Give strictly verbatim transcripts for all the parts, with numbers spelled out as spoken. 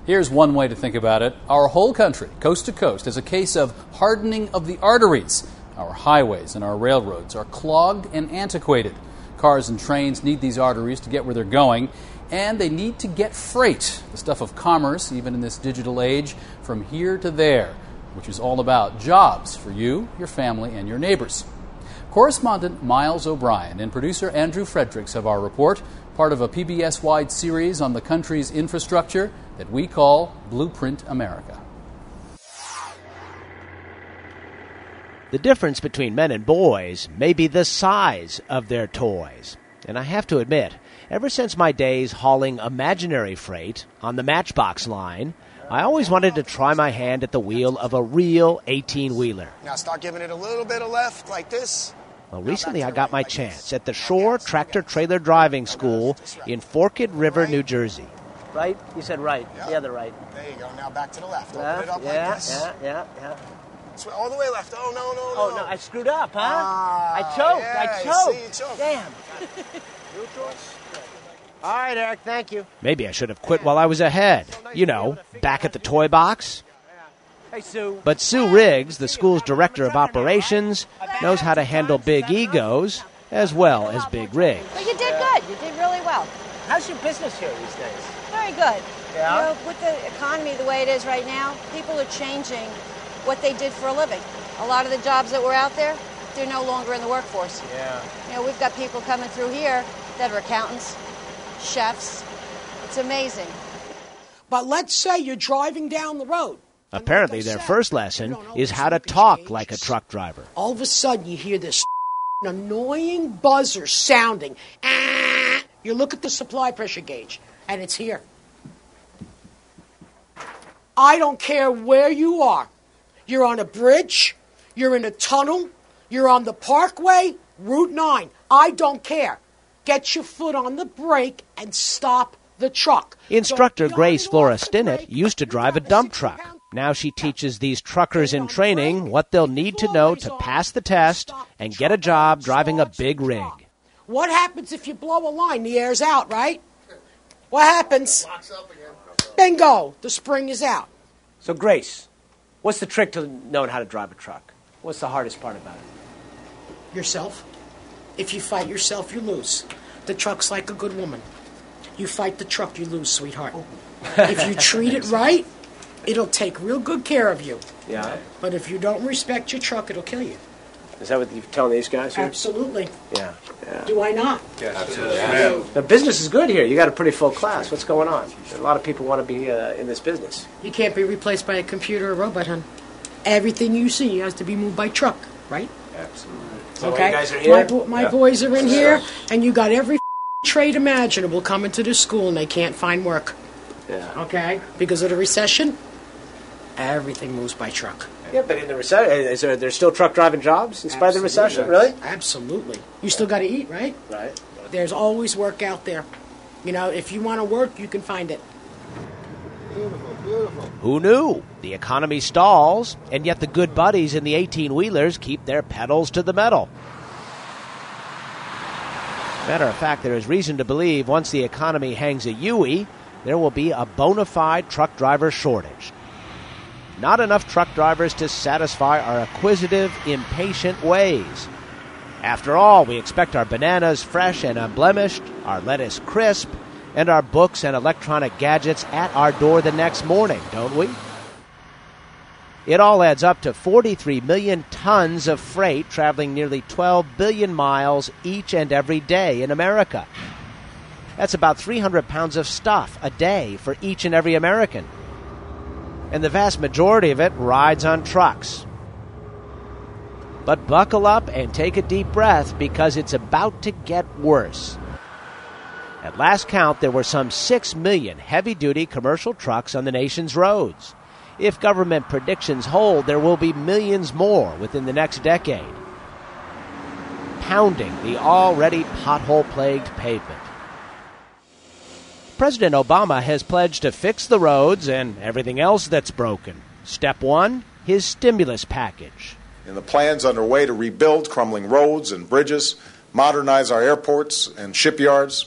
Here's one way to think about it. Our whole country, coast to coast, is a case of hardening of the arteries. Our highways and our railroads are clogged and antiquated. Cars and trains need these arteries to get where they're going, and they need to get freight, the stuff of commerce, even in this digital age, from here to there, which is all about jobs for you, your family, and your neighbors. Correspondent Miles O'Brien and producer Andrew Fredericks have our report, part of a P B S-wide series on the country's infrastructure that we call Blueprint America. The difference between men and boys may be the size of their toys. And I have to admit, ever since my days hauling imaginary freight on the Matchbox line, I always wanted to try my hand at the wheel of a real eighteen-wheeler. Now start giving it a little bit of left, like this. Well, recently I got my chance at the Shore Tractor Trailer Driving School in Forked River, New Jersey. Right? You said right. Yep. The other right. There you go. Now back to the left. Left. Open it up yeah, like this. yeah, yeah, yeah. Sw- All the way left. Oh, no, no, Oh, no. no, I screwed up, huh? Ah, I choked. yeah, I you choked. see, you choked. Damn. All right, Eric, thank you. Maybe I should have quit while I was ahead. You know, back at the toy box. Hey, Sue. But Sue Riggs, the school's director of operations, knows how to handle big egos as well as big rigs. But you did good. You did really well. How's your business here these days? Very good. Yeah? You know, with the economy the way it is right now, people are changing what they did for a living. A lot of the jobs that were out there, they're no longer in the workforce. Yeah. You know, we've got people coming through here that are accountants, chefs. It's amazing. But let's say you're driving down the road. Apparently, their first lesson is how to talk like a truck driver. All of a sudden, you hear this annoying buzzer sounding. Ah! You look at the supply pressure gauge, and it's here. I don't care where you are. You're on a bridge, you're in a tunnel, you're on the parkway, Route nine. I don't care. Get your foot on the brake and stop the truck. Instructor Grace Flora Stinnett used to drive a dump truck. Now she teaches these truckers in training what they'll need to know to pass the test and get a job driving a big rig. What happens if you blow a line? The air's out, right? What happens? Bingo! The spring is out. So, Grace, what's the trick to knowing how to drive a truck? What's the hardest part about it? Yourself. If you fight yourself, you lose. The truck's like a good woman. You fight the truck, you lose, sweetheart. If you treat it right, it'll take real good care of you. Yeah. But if you don't respect your truck, it'll kill you. Is that what you're telling these guys here? Absolutely. Yeah. yeah. Do I not? Yeah. The business is good here. You got a pretty full class. What's going on? A lot of people want to be uh, in this business. You can't be replaced by a computer or robot, hon. Everything you see has to be moved by truck, right? Absolutely. So okay. You guys are here? My, bo- my yeah. boys are in here, and you got every trade imaginable coming to this school, and they can't find work. Yeah. Okay? Because of the recession, everything moves by truck. Yeah, but in the recession, is there there's still truck driving jobs in spite Absolutely. of the recession? Really? Absolutely. You still got to eat, right? Right. There's always work out there. You know, if you want to work, you can find it. Beautiful, beautiful. Who knew? The economy stalls, and yet the good buddies in the eighteen-wheelers keep their pedals to the metal. Matter of fact, there is reason to believe once the economy hangs a U-ey, there will be a bona fide truck driver shortage. Not enough truck drivers to satisfy our acquisitive, impatient ways. After all, we expect our bananas fresh and unblemished, our lettuce crisp, and our books and electronic gadgets at our door the next morning, don't we? It all adds up to forty-three million tons of freight traveling nearly twelve billion miles each and every day in America. That's about three hundred pounds of stuff a day for each and every American. And the vast majority of it rides on trucks. But buckle up and take a deep breath because it's about to get worse. At last count, there were some six million heavy-duty commercial trucks on the nation's roads. If government predictions hold, there will be millions more within the next decade, pounding the already pothole-plagued pavement. President Obama has pledged to fix the roads and everything else that's broken. Step one, his stimulus package. In the plans underway to rebuild crumbling roads and bridges, modernize our airports and shipyards,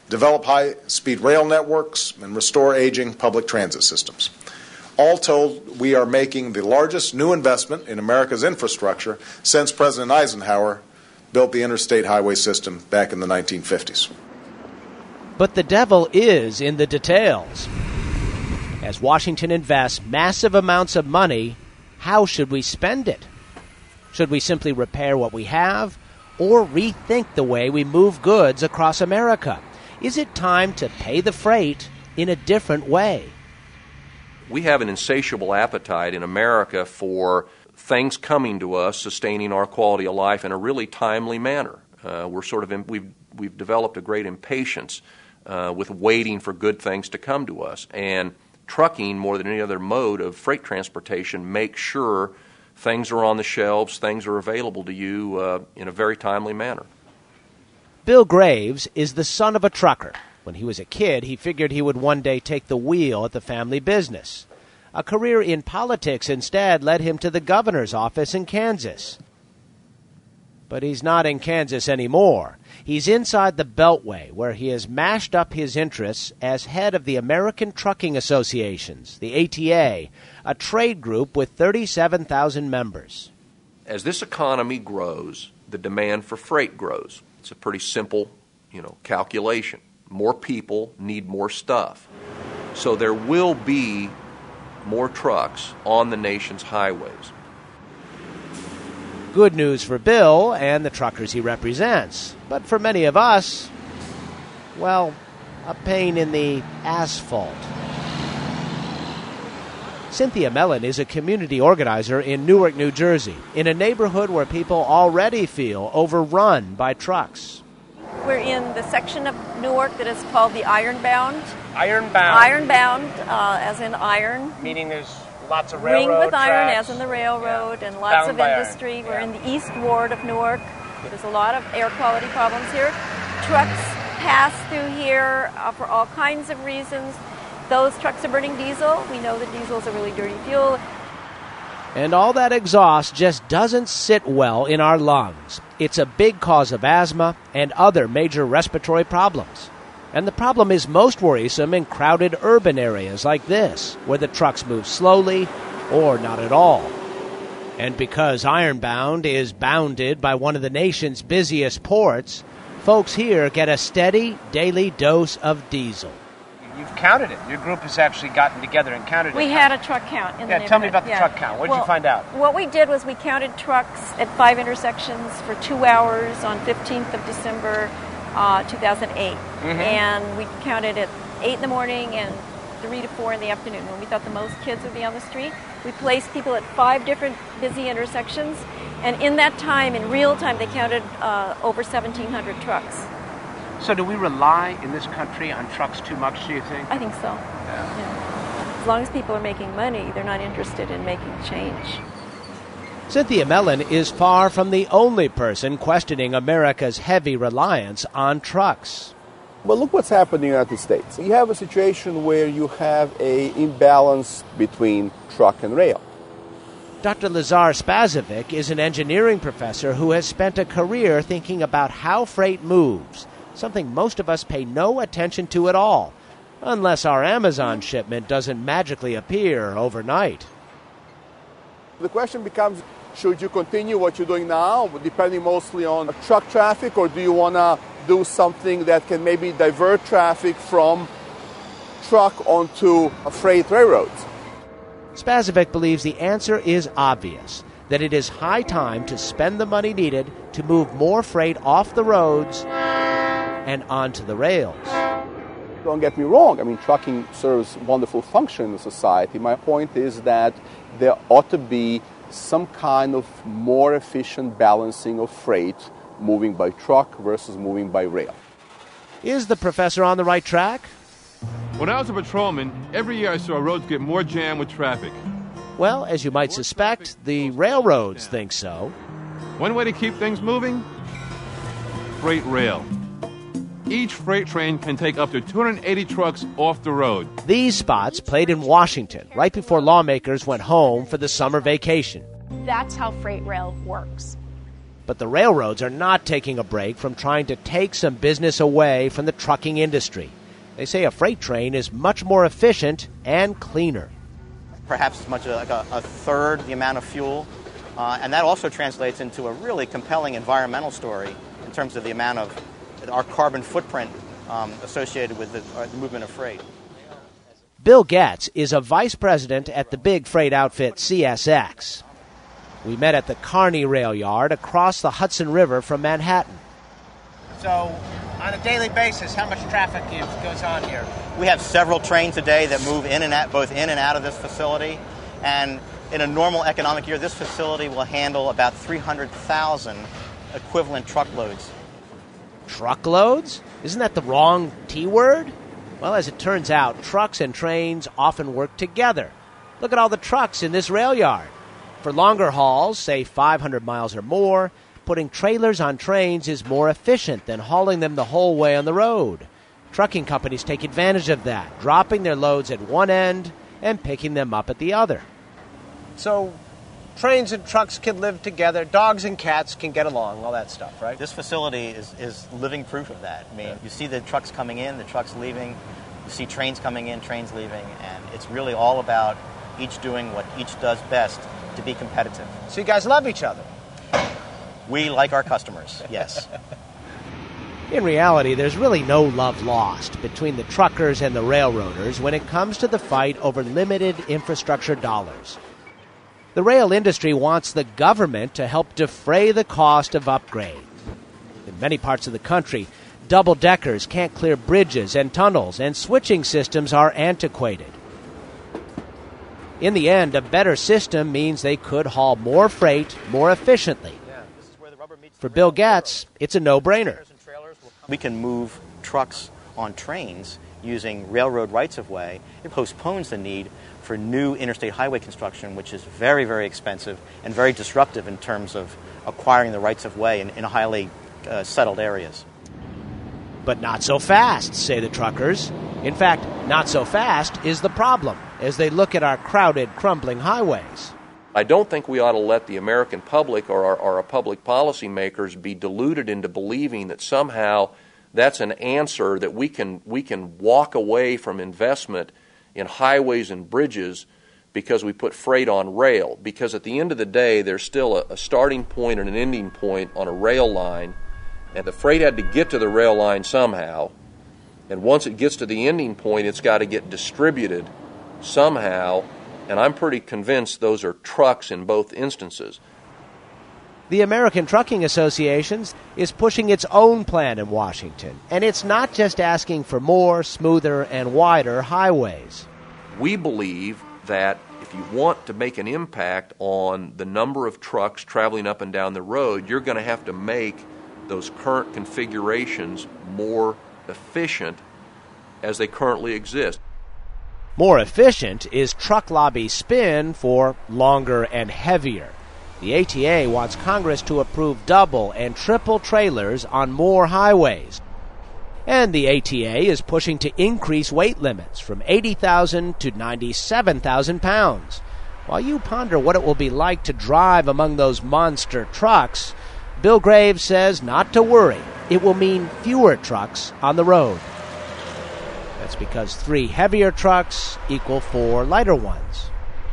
develop high-speed rail networks, and restore aging public transit systems. All told, we are making the largest new investment in America's infrastructure since President Eisenhower built the interstate highway system back in the nineteen fifties. But the devil is in the details. As Washington invests massive amounts of money, how should we spend it? Should we simply repair what we have, or rethink the way we move goods across America? Is it time to pay the freight in a different way? We have an insatiable appetite in America for things coming to us, sustaining our quality of life in a really timely manner. Uh, we're sort of in, we've we've developed a great impatience uh, with waiting for good things to come to us, and trucking, more than any other mode of freight transportation, makes sure things are on the shelves, things are available to you uh, in a very timely manner. Bill Graves is the son of a trucker. When he was a kid, he figured he would one day take the wheel at the family business. A career in politics instead led him to the governor's office in Kansas. But he's not in Kansas anymore. He's inside the Beltway, where he has mashed up his interests as head of the American Trucking Associations, the A T A, a trade group with thirty-seven thousand members. As this economy grows, the demand for freight grows. It's a pretty simple, you know, calculation. More people need more stuff. So there will be more trucks on the nation's highways. Good news for Bill and the truckers he represents. But for many of us, well, a pain in the asphalt. Cynthia Mellon is a community organizer in Newark, New Jersey, in a neighborhood where people already feel overrun by trucks. We're in the section of Newark that is called the Ironbound. Ironbound. Ironbound, uh, as in iron. Meaning there's lots of railroad Ringed with tracks. iron, as in the railroad, yeah. And lots Bound of by industry. iron. We're Yeah. in the East Ward of Newark. There's a lot of air quality problems here. Trucks pass through here uh, for all kinds of reasons. Those trucks are burning diesel. We know that diesel is a really dirty fuel. And all that exhaust just doesn't sit well in our lungs. It's a big cause of asthma and other major respiratory problems. And the problem is most worrisome in crowded urban areas like this, where the trucks move slowly or not at all. And because Ironbound is bounded by one of the nation's busiest ports, folks here get a steady daily dose of diesel. You've counted it. Your group has actually gotten together and counted it. We had a truck count in the Yeah, tell me neighborhood. about the Yeah. truck count. What did well, you find out? What we did was we counted trucks at five intersections for two hours on fifteenth of December, uh, two thousand eight. Mm-hmm. And we counted at eight in the morning and three to four in the afternoon when we thought the most kids would be on the street. We placed people at five different busy intersections. And in that time, in real time, they counted uh, over seventeen hundred trucks. So do we rely in this country on trucks too much, do you think? I think so. Yeah. Yeah. As long as people are making money, they're not interested in making change. Cynthia Mellon is far from the only person questioning America's heavy reliance on trucks. But look what's happened in the United States. You have a situation where you have an imbalance between truck and rail. Doctor Lazar Spasovic is an engineering professor who has spent a career thinking about how freight moves, something most of us pay no attention to at all, unless our Amazon shipment doesn't magically appear overnight. The question becomes, should you continue what you're doing now, depending mostly on truck traffic, or do you want to do something that can maybe divert traffic from truck onto freight railroads? Spasovic believes the answer is obvious, that it is high time to spend the money needed to move more freight off the roads and onto the rails. Don't get me wrong, I mean, trucking serves a wonderful function in the society. My point is that there ought to be some kind of more efficient balancing of freight moving by truck versus moving by rail. Is the professor on the right track? When I was a patrolman, every year I saw roads get more jammed with traffic. Well, as you might suspect, the railroads think so. One way to keep things moving? Freight rail. Each freight train can take up to two hundred eighty trucks off the road. These spots played in Washington right before lawmakers went home for the summer vacation. That's how freight rail works. But the railroads are not taking a break from trying to take some business away from the trucking industry. They say a freight train is much more efficient and cleaner. Perhaps as much as like a, a third the amount of fuel. Uh, and that also translates into a really compelling environmental story in terms of the amount of our carbon footprint um, associated with the, uh, the movement of freight. Bill Getz is a vice president at the big freight outfit C S X. We met at the Kearny Rail Yard across the Hudson River from Manhattan. So, on a daily basis, how much traffic goes on here? We have several trains a day that move in and out, both in and out of this facility. And in a normal economic year, this facility will handle about three hundred thousand equivalent truckloads. Truckloads? Isn't that the wrong T word? Well, as it turns out, trucks and trains often work together. Look at all the trucks in this rail yard. For longer hauls, say five hundred miles or more, putting trailers on trains is more efficient than hauling them the whole way on the road. Trucking companies take advantage of that, dropping their loads at one end and picking them up at the other. So, trains and trucks can live together, dogs and cats can get along, all that stuff, right? This facility is, is living proof of that. I mean, you see the trucks coming in, the trucks leaving, you see trains coming in, trains leaving, and it's really all about each doing what each does best to be competitive. So you guys love each other? We like our customers, yes. In reality, there's really no love lost between the truckers and the railroaders when it comes to the fight over limited infrastructure dollars. The rail industry wants the government to help defray the cost of upgrade. In many parts of the country, double-deckers can't clear bridges and tunnels, and switching systems are antiquated. In the end, a better system means they could haul more freight more efficiently. For Bill Getz, it's a no-brainer. We can move trucks on trains using railroad rights-of-way. It postpones the need for new interstate highway construction, which is very, very expensive and very disruptive in terms of acquiring the rights-of-way in, in highly uh, settled areas. But not so fast, say the truckers. In fact, not so fast is the problem as they look at our crowded, crumbling highways. I don't think we ought to let the American public or our, or our public policymakers be deluded into believing that somehow that's an answer, that we can we can walk away from investment in highways and bridges because we put freight on rail. Because at the end of the day, there's still a, a starting point and an ending point on a rail line, and the freight had to get to the rail line somehow. And once it gets to the ending point, it's got to get distributed somehow. And I'm pretty convinced those are trucks in both instances. The American Trucking Association is pushing its own plan in Washington, and it's not just asking for more, smoother, and wider highways. We believe that if you want to make an impact on the number of trucks traveling up and down the road, you're going to have to make those current configurations more efficient as they currently exist. More efficient is truck lobby spin for longer and heavier. The A T A wants Congress to approve double and triple trailers on more highways. And the A T A is pushing to increase weight limits from eighty thousand to ninety-seven thousand pounds. While you ponder what it will be like to drive among those monster trucks, Bill Graves says not to worry. It will mean fewer trucks on the road. That's because three heavier trucks equal four lighter ones.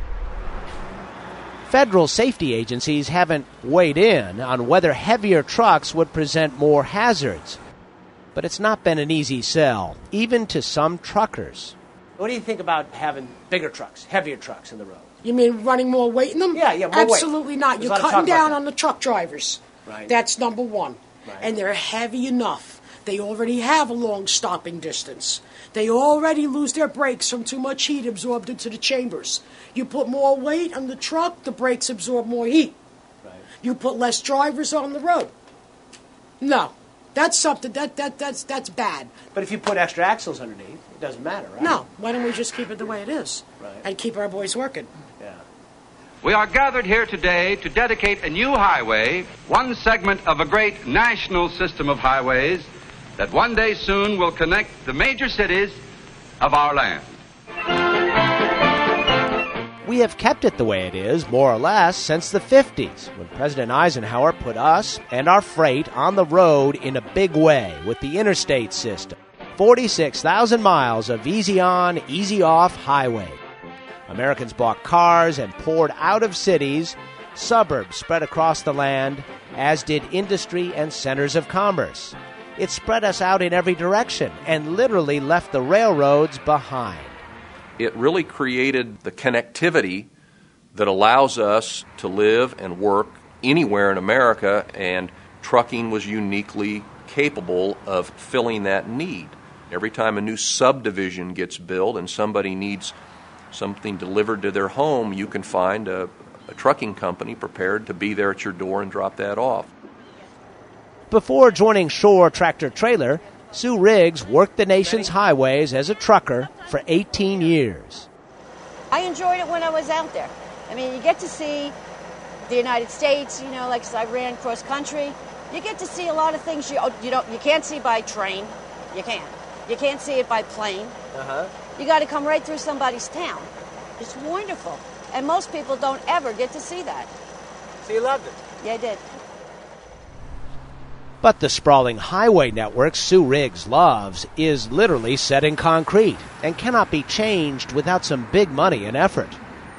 Federal safety agencies haven't weighed in on whether heavier trucks would present more hazards. But it's not been an easy sell, even to some truckers. What do you think about having bigger trucks, heavier trucks in the road? You mean running more weight in them? Yeah, yeah, more Absolutely weight. not. There's You're a lot of cutting talk about down that. on the truck drivers. Right. That's number one. Right. And they're heavy enough. They already have a long stopping distance. They already lose their brakes from too much heat absorbed into the chambers. You put more weight on the truck, the brakes absorb more heat. Right. You put less drivers on the road. No. That's something, that, that that's that's bad. But if you put extra axles underneath, it doesn't matter, right? No. Why don't we just keep it the way it is? Right. And keep our boys working? Yeah. We are gathered here today to dedicate a new highway, one segment of a great national system of highways that one day soon will connect the major cities of our land. We have kept it the way it is, more or less, since the fifties, when President Eisenhower put us and our freight on the road in a big way with the interstate system. forty-six thousand miles of easy-on, easy-off highway. Americans bought cars and poured out of cities. Suburbs spread across the land, as did industry and centers of commerce. It spread us out in every direction and literally left the railroads behind. It really created the connectivity that allows us to live and work anywhere in America, and trucking was uniquely capable of filling that need. Every time a new subdivision gets built and somebody needs something delivered to their home, you can find a, a trucking company prepared to be there at your door and drop that off. Before joining Shore Tractor Trailer, Sue Riggs worked the nation's highways as a trucker for eighteen years. I enjoyed it when I was out there. I mean, you get to see the United States, you know, like I ran cross country. You get to see a lot of things you you don't you can't see by train. You can't. You can't see it by plane. Uh-huh. You got to come right through somebody's town. It's wonderful. And most people don't ever get to see that. So you loved it? Yeah, I did. But the sprawling highway network Sue Riggs loves is literally set in concrete and cannot be changed without some big money and effort.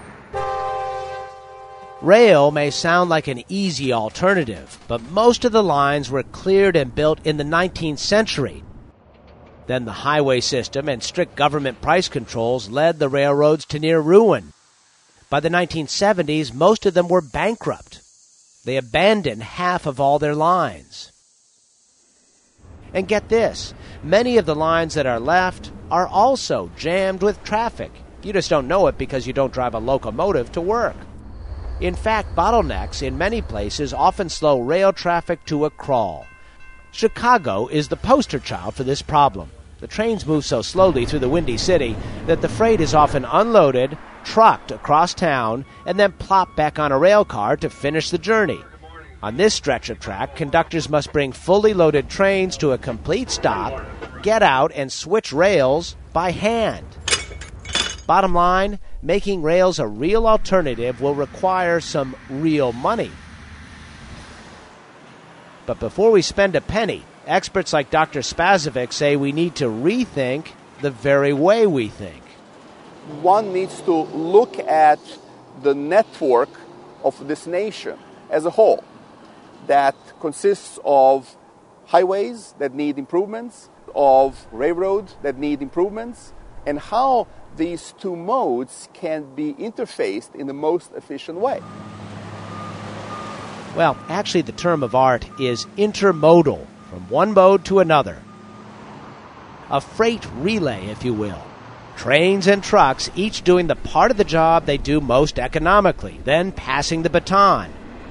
Rail may sound like an easy alternative, but most of the lines were cleared and built in the nineteenth century. Then the highway system and strict government price controls led the railroads to near ruin. By the nineteen seventies, most of them were bankrupt. They abandoned half of all their lines. And get this, many of the lines that are left are also jammed with traffic. You just don't know it because you don't drive a locomotive to work. In fact, bottlenecks in many places often slow rail traffic to a crawl. Chicago is the poster child for this problem. The trains move so slowly through the Windy City that the freight is often unloaded, trucked across town, and then plopped back on a rail car to finish the journey. On this stretch of track, conductors must bring fully loaded trains to a complete stop, get out, and switch rails by hand. Bottom line, making rails a real alternative will require some real money. But before we spend a penny, experts like Doctor Spasovic say we need to rethink the very way we think. One needs to look at the network of this nation as a whole that consists of highways that need improvements, of railroads that need improvements, and how these two modes can be interfaced in the most efficient way. Well, actually the term of art is intermodal, from one mode to another. A freight relay, if you will. Trains and trucks each doing the part of the job they do most economically, then passing the baton.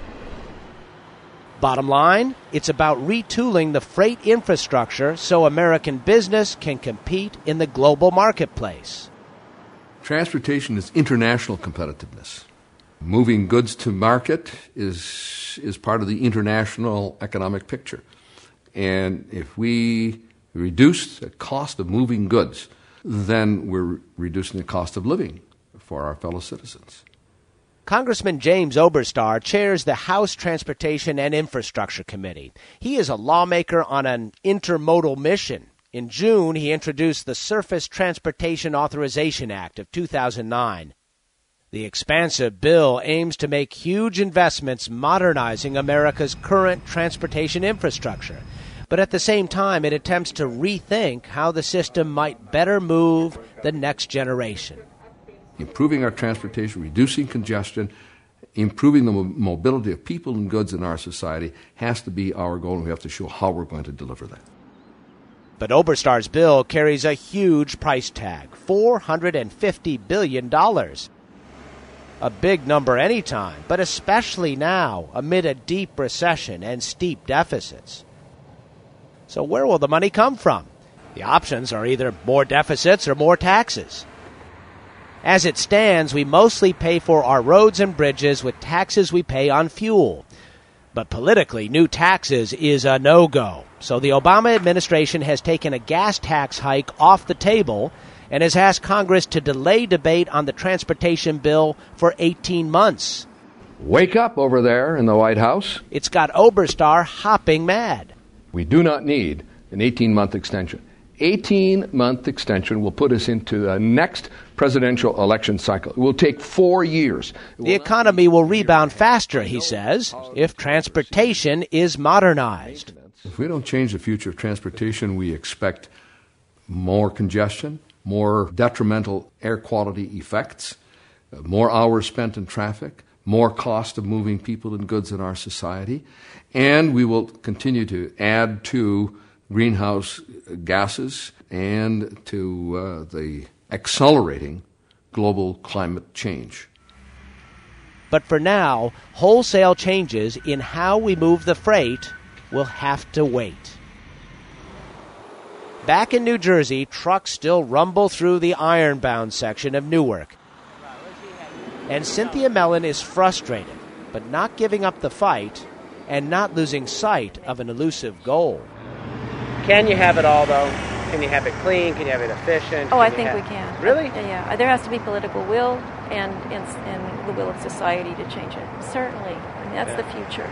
Bottom line, it's about retooling the freight infrastructure so American business can compete in the global marketplace. Transportation is international competitiveness. Moving goods to market is is part of the international economic picture. And if we reduce the cost of moving goods, then we're reducing the cost of living for our fellow citizens. Congressman James Oberstar chairs the House Transportation and Infrastructure Committee. He is a lawmaker on an intermodal mission. In June, he introduced the Surface Transportation Authorization Act of two thousand nine. The expansive bill aims to make huge investments modernizing America's current transportation infrastructure. But at the same time, it attempts to rethink how the system might better move the next generation. Improving our transportation, reducing congestion, improving the mobility of people and goods in our society has to be our goal, and we have to show how we're going to deliver that. But Oberstar's bill carries a huge price tag, four hundred fifty billion dollars. A big number any time, but especially now, amid a deep recession and steep deficits. So where will the money come from? The options are either more deficits or more taxes. As it stands, we mostly pay for our roads and bridges with taxes we pay on fuel. But politically, new taxes is a no-go. So the Obama administration has taken a gas tax hike off the table and has asked Congress to delay debate on the transportation bill for eighteen months. Wake up over there in the White House. It's got Oberstar hopping mad. We do not need an eighteen-month extension. eighteen-month extension will put us into the next presidential election cycle. It will take four years. The economy will rebound faster, he says, if transportation is modernized. If we don't change the future of transportation, we expect more congestion, more detrimental air quality effects, more hours spent in traffic, more cost of moving people and goods in our society, and we will continue to add to greenhouse gases and to uh, the accelerating global climate change. But for now, wholesale changes in how we move the freight will have to wait. Back in New Jersey, trucks still rumble through the ironbound section of Newark. And Cynthia Mellon is frustrated, but not giving up the fight and not losing sight of an elusive goal. Can you have it all, though? Can you have it clean? Can you have it efficient? Oh, can I think have... we can. Really? Yeah, yeah. There has to be political will and, and, and the will of society to change it. Certainly. I mean, that's yeah. the future.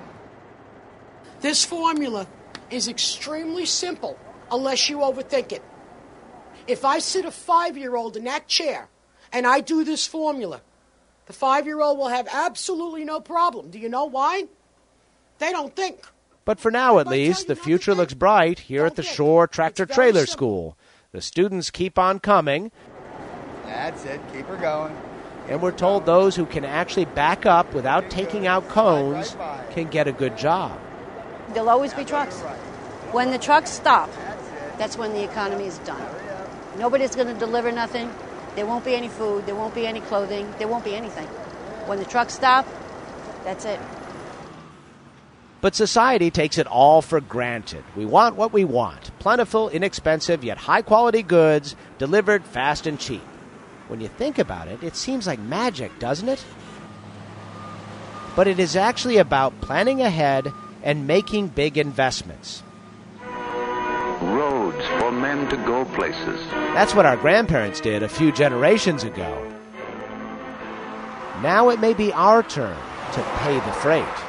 This formula is extremely simple, unless you overthink it. If I sit a five-year-old in that chair and I do this formula, the five-year-old will have absolutely no problem. Do you know why? They don't think. But for now, at least, the future looks bright here at the Shore Tractor Trailer School. The students keep on coming. That's it. Keep her going. And we're told those who can actually back up without taking out cones can get a good job. There'll always be trucks. When the trucks stop, that's when the economy is done. Nobody's going to deliver nothing. There won't be any food. There won't be any clothing. There won't be anything. When the trucks stop, that's it. But society takes it all for granted. We want what we want. Plentiful, inexpensive, yet high-quality goods delivered fast and cheap. When you think about it, it seems like magic, doesn't it? But it is actually about planning ahead and making big investments. Roads for men to go places. That's what our grandparents did a few generations ago. Now it may be our turn to pay the freight.